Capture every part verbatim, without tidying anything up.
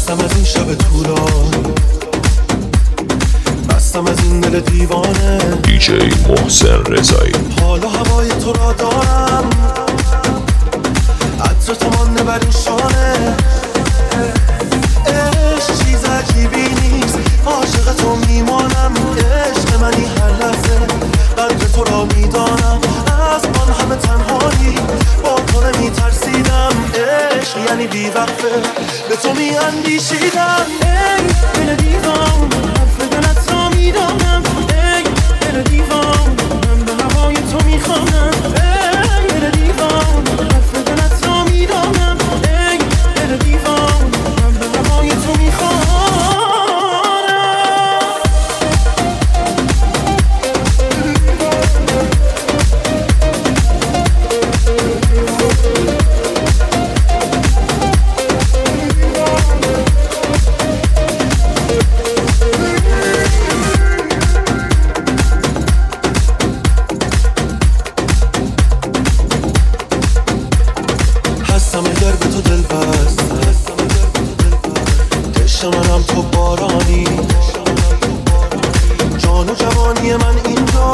خستم از این شب طولانی، بستم از این دل دیوانه. دیجی محسن رضایی. حالا هوای تو را دارم، عطر تو مانده بر این شانه. عشق چیز عجیبی نیست، عاشق تو میمانم. عشق منی هر لحظه، قدر تو را میدانم. از آن همه تنهایی با تو نمیترسیدم. عشق یعنی بیوقفه به تو میاندیشیدم. ای دل دیوان، حرف دلت را میدانم. ای دل دیوان، من به هوای تو میخوانم. ای دل دیوان، حرف دلت را میدانم. ای دل دیوان، من به هوای تو میخوانم. هستم اگر به تو دل بستم، عشق منم تو بارانی. جان و جوانی من اینجا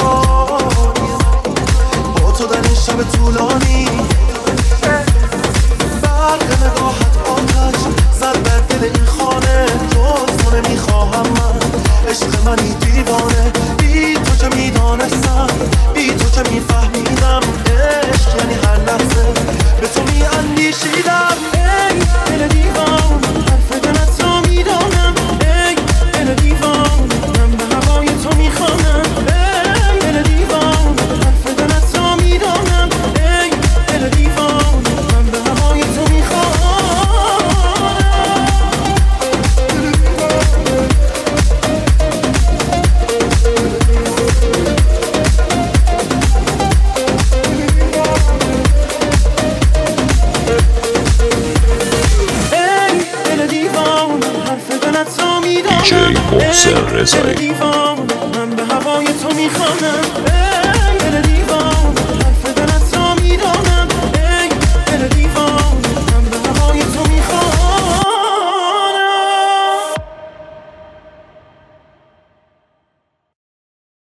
با تو در این شب طولانی. برق نگاهت آتش زد بر دل این خانه. جز تو نمیخواهم من، عشق منی دیوانه. بی تو چه میدانستم، بی تو چه میفهمیدم. عشق یعنی هر لحظه به تو میاندیشیدم. ای دل دیوان، حرف دلت را میدانم. ای دل دیوان، من به هوای تو میخوانم. ای دل دیوان، حرف دلت را میدانم. ای دل دیوان، من به هوای تو میخوانم. دیجی محسن رضایی. من به هوای تو میخوانم.